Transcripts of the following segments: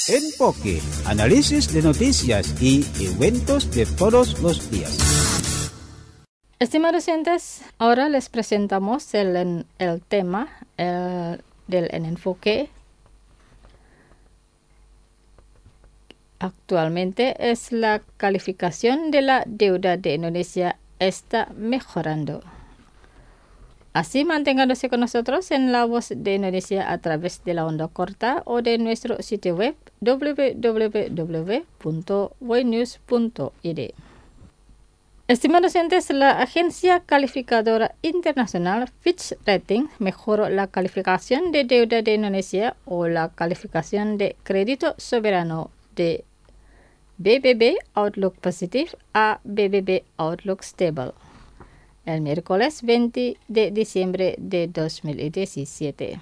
Enfoque, análisis de noticias y eventos de todos los días. Estimados oyentes, ahora les presentamos el tema del enfoque. Actualmente es la calificación de la deuda de Indonesia está mejorando. Así manténganse con nosotros en La Voz de Indonesia a través de la onda corta o de nuestro sitio web www.voinews.id. Estimados oyentes, la agencia calificadora internacional Fitch Ratings mejoró la calificación de deuda de Indonesia o la calificación de crédito soberano de BBB Outlook Positive a BBB Outlook Stable el miércoles 20 de diciembre de 2017.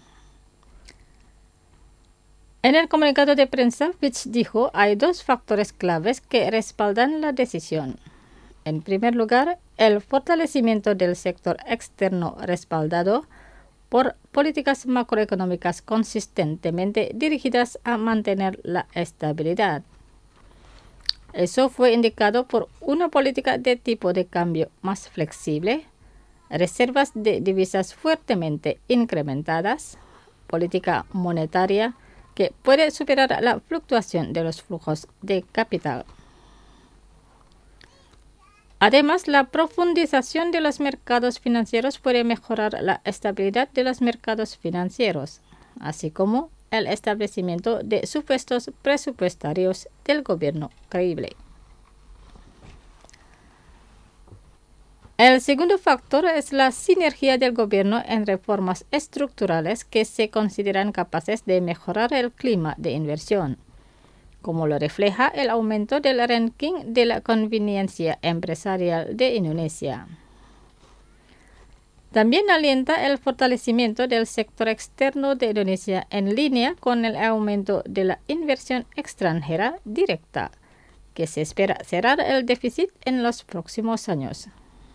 En el comunicado de prensa, Fitch dijo hay dos factores claves que respaldan la decisión. En primer lugar, el fortalecimiento del sector externo respaldado por políticas macroeconómicas consistentemente dirigidas a mantener la estabilidad. Eso fue indicado por una política de tipo de cambio más flexible, reservas de divisas fuertemente incrementadas, política monetaria que puede superar la fluctuación de los flujos de capital. Además, la profundización de los mercados financieros puede mejorar la estabilidad de los mercados financieros, así como el establecimiento de supuestos presupuestarios del gobierno creíble. El segundo factor es la sinergia del gobierno en reformas estructurales que se consideran capaces de mejorar el clima de inversión, como lo refleja el aumento del ranking de la conveniencia empresarial de Indonesia. También alienta el fortalecimiento del sector externo de Indonesia en línea con el aumento de la inversión extranjera directa, que se espera cerrar el déficit en los próximos años.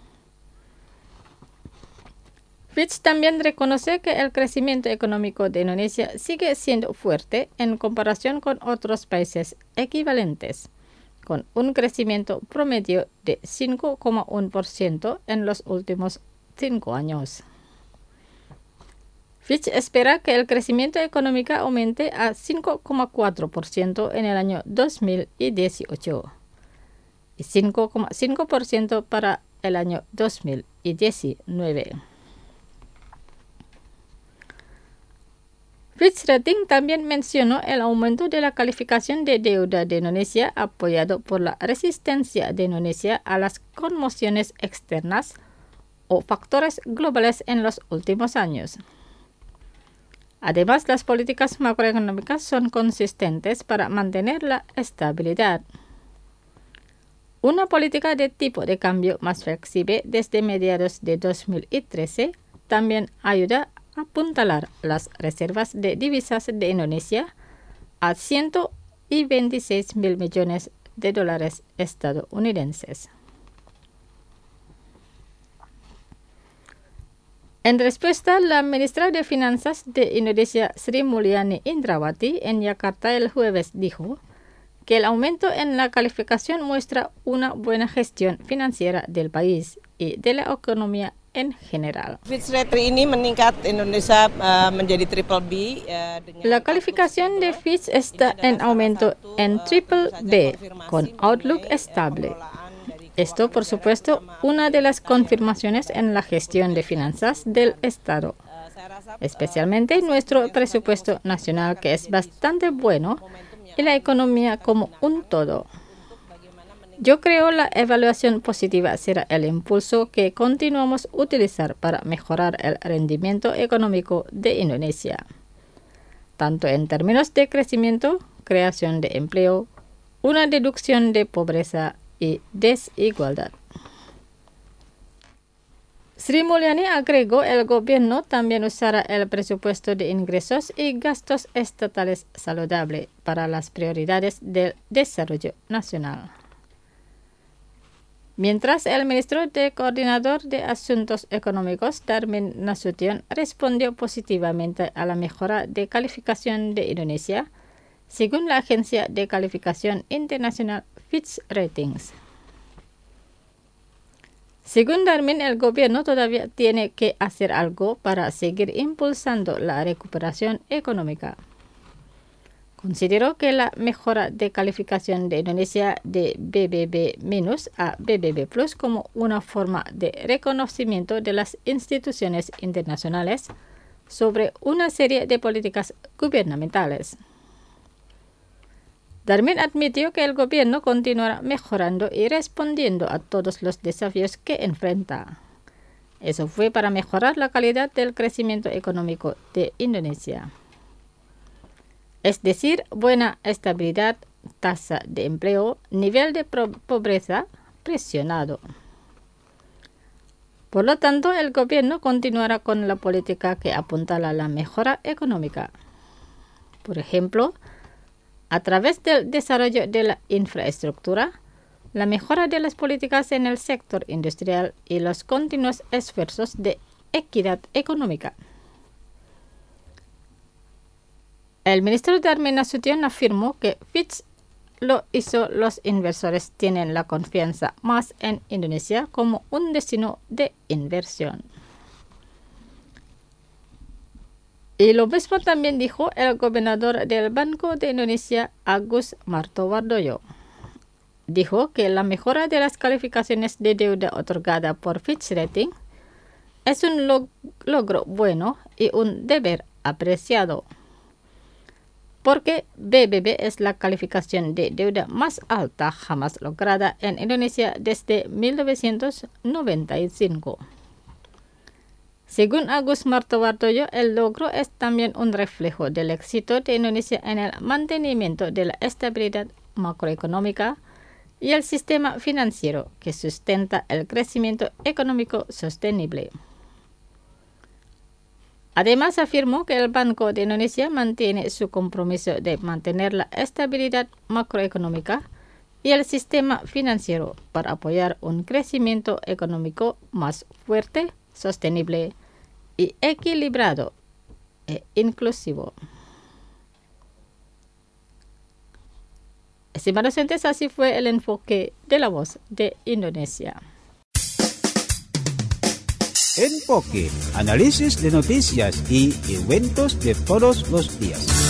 Fitch también reconoce que el crecimiento económico de Indonesia sigue siendo fuerte en comparación con otros países equivalentes, con un crecimiento promedio de 5,1% en los últimos 5 años. Fitch espera que el crecimiento económico aumente a 5,4% en el año 2018 y 5,5% para el año 2019. Fitch Ratings también mencionó el aumento de la calificación de deuda de Indonesia apoyado por la resistencia de Indonesia a las conmociones externas o factores globales en los últimos años. Además, las políticas macroeconómicas son consistentes para mantener la estabilidad. Una política de tipo de cambio más flexible desde mediados de 2013 también ayuda a apuntalar las reservas de divisas de Indonesia a 126.000 millones de dólares estadounidenses. En respuesta, la ministra de Finanzas de Indonesia, Sri Mulyani Indrawati, en Yakarta el jueves dijo que el aumento en la calificación muestra una buena gestión financiera del país y de la economía en general. Fitch Ratings ini meningkat Indonesia menjadi triple B. La calificación de Fitch está en aumento en triple B con outlook estable. Esto, por supuesto, una de las confirmaciones en la gestión de finanzas del Estado, especialmente nuestro presupuesto nacional, que es bastante bueno, y la economía como un todo. Yo creo la evaluación positiva será el impulso que continuamos a utilizar para mejorar el rendimiento económico de Indonesia, tanto en términos de crecimiento, creación de empleo, una reducción de pobreza y desigualdad. Sri Mulyani agregó el gobierno también usará el presupuesto de ingresos y gastos estatales saludable para las prioridades del desarrollo nacional. Mientras el ministro de Coordinador de Asuntos Económicos, Darmin Nasution, respondió positivamente a la mejora de calificación de Indonesia según la agencia de calificación internacional Fitch Ratings. Según Darmin, el gobierno todavía tiene que hacer algo para seguir impulsando la recuperación económica. Consideró que la mejora de calificación de Indonesia de BBB- a BBB+ como una forma de reconocimiento de las instituciones internacionales sobre una serie de políticas gubernamentales. Darmin admitió que el gobierno continuará mejorando y respondiendo a todos los desafíos que enfrenta. Eso fue para mejorar la calidad del crecimiento económico de Indonesia. Es decir, buena estabilidad, tasa de empleo, nivel de pobreza presionado. Por lo tanto, el gobierno continuará con la política que apuntala a la mejora económica. Por ejemplo, a través del desarrollo de la infraestructura, la mejora de las políticas en el sector industrial y los continuos esfuerzos de equidad económica. El ministro Darmin Nasution afirmó que Fitch lo hizo. Los inversores tienen la confianza más en Indonesia como un destino de inversión. Y lo mismo también dijo el gobernador del Banco de Indonesia, Agus Martowardoyo. Dijo que la mejora de las calificaciones de deuda otorgada por Fitch Ratings es un logro bueno y un deber apreciado, porque BBB es la calificación de deuda más alta jamás lograda en Indonesia desde 1995. Según Agus Martowardoyo, el logro es también un reflejo del éxito de Indonesia en el mantenimiento de la estabilidad macroeconómica y el sistema financiero que sustenta el crecimiento económico sostenible. Además, afirmó que el Banco de Indonesia mantiene su compromiso de mantener la estabilidad macroeconómica y el sistema financiero para apoyar un crecimiento económico más fuerte, sostenible y equilibrado e inclusivo. Estimados oyentes, así fue el enfoque de La Voz de Indonesia. Enfoque, análisis de noticias y eventos de todos los días.